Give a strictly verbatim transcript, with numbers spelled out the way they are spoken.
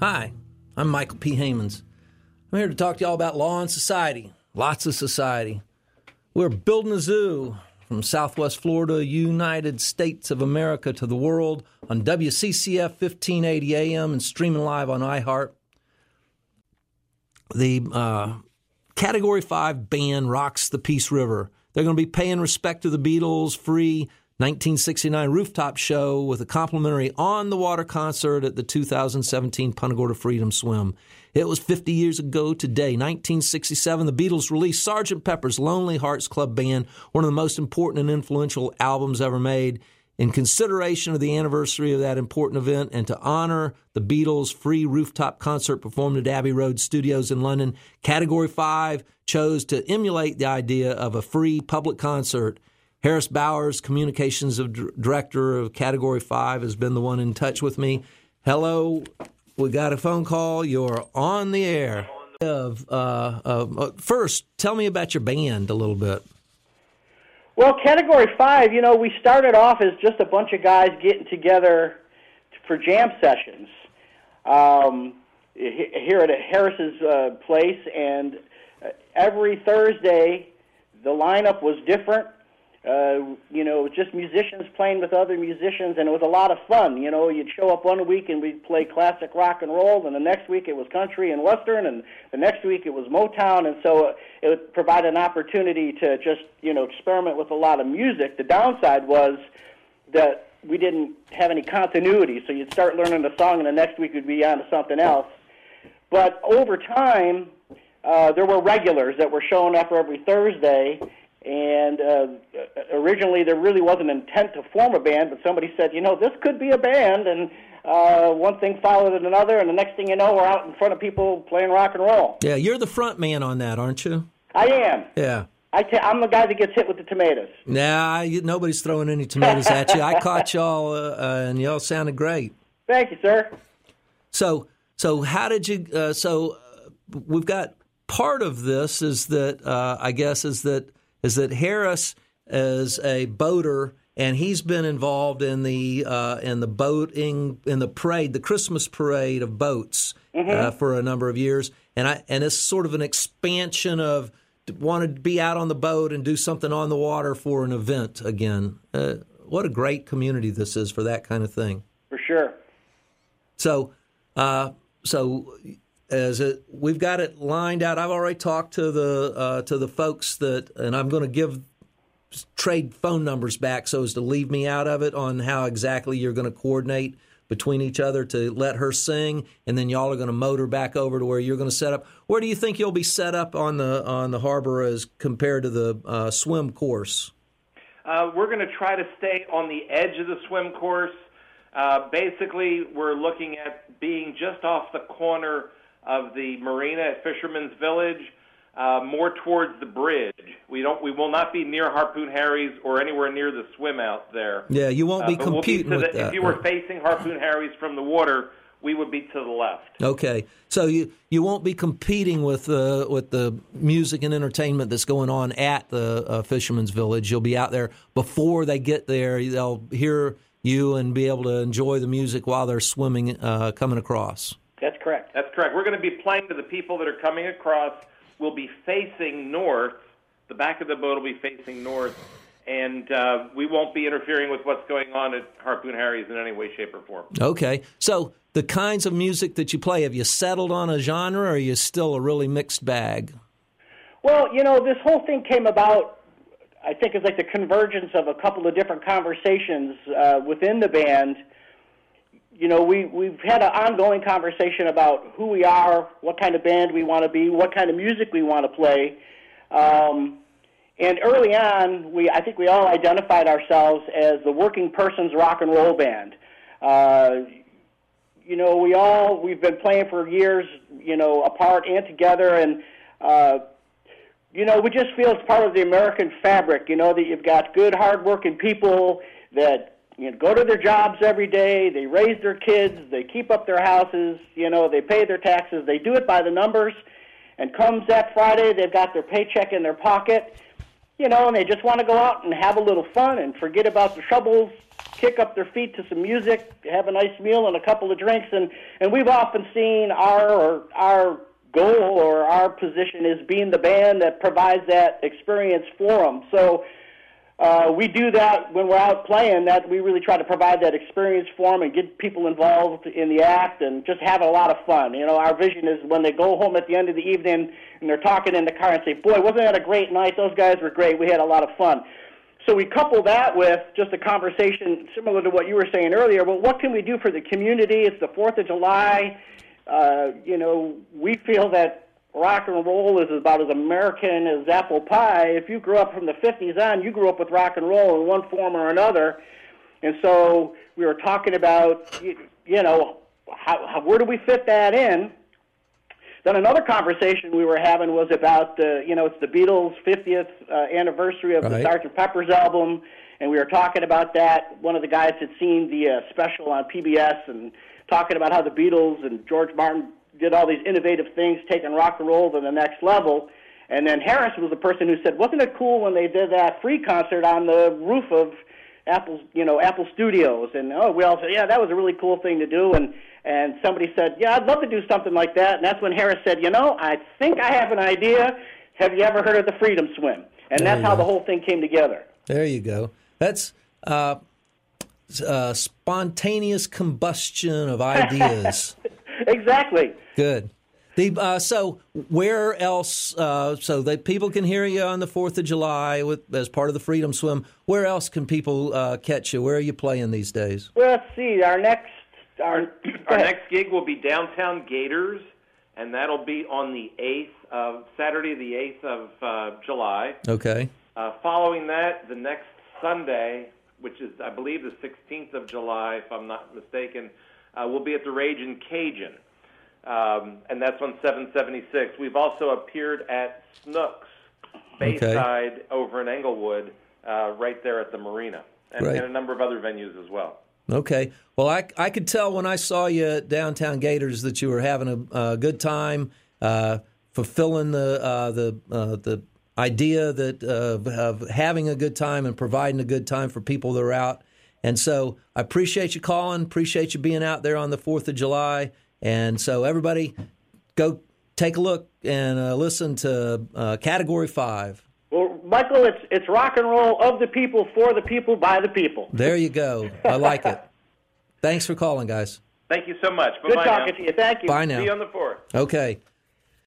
Hi, I'm Michael P. Hamons. I'm here to talk to y'all about law and society. Lots of society. We're building a zoo from Southwest Florida, United States of America to the world on W C C F fifteen eighty A M and streaming live on iHeart. The uh, Category five band rocks the Peace River. They're going to be paying respect to the Beatles, free nineteen sixty-nine rooftop show with a complimentary on-the-water concert at the two thousand seventeen Punta Gorda Freedom Swim. It was fifty years ago today, nineteen sixty-seven, the Beatles released Sergeant Pepper's Lonely Hearts Club Band, one of the most important and influential albums ever made. In consideration of the anniversary of that important event and to honor the Beatles' free rooftop concert performed at Abbey Road Studios in London, Category five chose to emulate the idea of a free public concert. Harris Bowers, communications director of Category five, has been the one in touch with me. Hello, we got a phone call. You're on the air. Of uh, uh, First, tell me about your band a little bit. Well, Category five, you know, we started off as just a bunch of guys getting together for jam sessions um, here at Harris's uh, place, and every Thursday the lineup was different. Uh, you know, just musicians playing with other musicians, and it was a lot of fun. You know, you'd show up one week and we'd play classic rock and roll, and the next week it was country and western, and the next week it was Motown, and so it would provide an opportunity to just, you know, experiment with a lot of music. The downside was that we didn't have any continuity, so you'd start learning a song, and the next week you'd be on to something else. But over time, uh, there were regulars that were showing up every Thursday. And uh, originally there really wasn't intent to form a band, but somebody said, you know, this could be a band, and uh, one thing followed another, and the next thing you know, we're out in front of people playing rock and roll. Yeah, you're the front man on that, aren't you? I am. Yeah. I t- I'm the guy that gets hit with the tomatoes. Nah, you, nobody's throwing any tomatoes at you. I caught y'all, uh, uh, and y'all sounded great. Thank you, sir. So, so how did you? Uh, so, uh, we've got part of this is that uh, I guess is that. is that Harris is a boater, and he's been involved in the uh, in the boating in the parade, the Christmas parade of boats, mm-hmm. uh, for a number of years, and I and it's sort of an expansion of wanted to be out on the boat and do something on the water for an event again. Uh, what a great community this is for that kind of thing. For sure. So, uh, so. As it, we've got it lined out. I've already talked to the uh, to the folks that, and I'm going to give trade phone numbers back so as to leave me out of it on how exactly you're going to coordinate between each other to let her sing, and then y'all are going to motor back over to where you're going to set up. Where do you think you'll be set up on the on the harbor as compared to the uh, swim course? Uh, we're going to try to stay on the edge of the swim course. Uh, basically, we're looking at being just off the corner of the marina at Fisherman's Village, uh, more towards the bridge. We don't. We will not be near Harpoon Harry's or anywhere near the swim out there. Yeah, you won't be uh, competing we'll be with the, that. If you were facing Harpoon Harry's from the water, we would be to the left. Okay, so you you won't be competing with uh, with the music and entertainment that's going on at the uh, Fisherman's Village. You'll be out there before they get there. They'll hear you and be able to enjoy the music while they're swimming, uh, coming across. That's correct. That's correct. We're going to be playing to the people that are coming across. We'll be facing north. The back of the boat will be facing north, and uh, we won't be interfering with what's going on at Harpoon Harry's in any way, shape, or form. Okay. So the kinds of music that you play, have you settled on a genre, or are you still a really mixed bag? Well, you know, this whole thing came about, I think, as like the convergence of a couple of different conversations uh, within the band. You know, we, we've had an ongoing conversation about who we are, what kind of band we want to be, what kind of music we want to play. Um, and early on, we I think we all identified ourselves as the working person's rock and roll band. Uh, you know, we all, we've been playing for years, you know, apart and together, and, uh, you know, we just feel it's part of the American fabric, you know, that you've got good, hard-working people that, you know, go to their jobs every day, they raise their kids, they keep up their houses, you know, they pay their taxes, they do it by the numbers, and comes that Friday, they've got their paycheck in their pocket, you know, and they just want to go out and have a little fun and forget about the troubles, kick up their feet to some music, have a nice meal and a couple of drinks. And, and we've often seen our or our goal or our position is being the band that provides that experience for them. So uh, we do that when we're out playing, that we really try to provide that experience for them and get people involved in the act and just have a lot of fun. You know, our vision is when they go home at the end of the evening and they're talking in the car and say, boy, wasn't that a great night? Those guys were great. We had a lot of fun. So we couple that with just a conversation similar to what you were saying earlier. Well, what can we do for the community? It's the fourth of July. Uh, you know, we feel that rock and roll is about as American as apple pie. If you grew up from the fifties on, you grew up with rock and roll in one form or another. And so we were talking about, you, you know, how, how, where do we fit that in? Then another conversation we were having was about, uh, you know, it's the Beatles' fiftieth uh, anniversary of right. the Sergeant Pepper's album, and we were talking about that. One of the guys had seen the uh, special on P B S and talking about how the Beatles and George Martin did all these innovative things, taking rock and roll to the next level. And then Harris was the person who said, wasn't it cool when they did that free concert on the roof of Apple's, you know, Apple Studios? And oh, we all said, yeah, that was a really cool thing to do. And and somebody said, yeah, I'd love to do something like that. And that's when Harris said, you know, I think I have an idea. Have you ever heard of the Freedom Swim? And there that's how go. the whole thing came together. There you go. That's uh, uh, spontaneous combustion of ideas. Exactly. Good. The, uh, so where else, uh, so that people can hear you on the fourth of July with, as part of the Freedom Swim, where else can people uh, catch you? Where are you playing these days? Well, let's see. Our next our, our next gig will be downtown Gators, and that'll be on the eighth of, Saturday the eighth of uh, July. Okay. Uh, following that, the next Sunday, which is, I believe, the sixteenth of July, if I'm not mistaken, uh, we'll be at the Ragin' Cajun. Um, and that's on seven seventy-six. We've also appeared at Snooks Bayside okay. over in Englewood, uh, right there at the marina, and, right. and a number of other venues as well. Okay. Well, I, I could tell when I saw you at Downtown Gators that you were having a, a good time, uh, fulfilling the uh, the uh, the idea that uh, of having a good time and providing a good time for people that are out. And so I appreciate you calling, appreciate you being out there on the fourth of July. And so everybody, go take a look and uh, listen to uh, Category five. Well, Michael, it's it's rock and roll of the people, for the people, by the people. There you go. I like it. Thanks for calling, guys. Thank you so much. Bye-bye. Good talking now. to you. Thank you. Bye now. See you on the fourth. Okay.